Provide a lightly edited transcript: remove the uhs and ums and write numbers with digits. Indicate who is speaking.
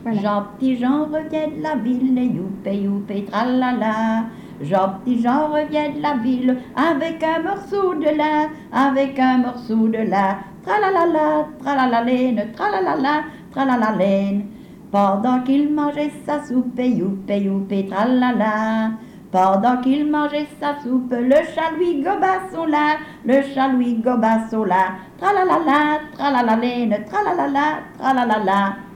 Speaker 1: Voilà.
Speaker 2: Jean Petit Jean revient de la ville, youpe youpe tralala. Jean Petit Jean revient de la ville avec un morceau de lin, avec un morceau de lin. Tralalala, tralalalène, tralalala, tralalalaine. Pendant qu'il mangeait sa soupe, youpe youpe tralala. Pendant qu'il mangeait sa soupe, le chat lui goba son lin, le chat lui goba son lin. Tralalala, tralalalène, tralalala, tralalala.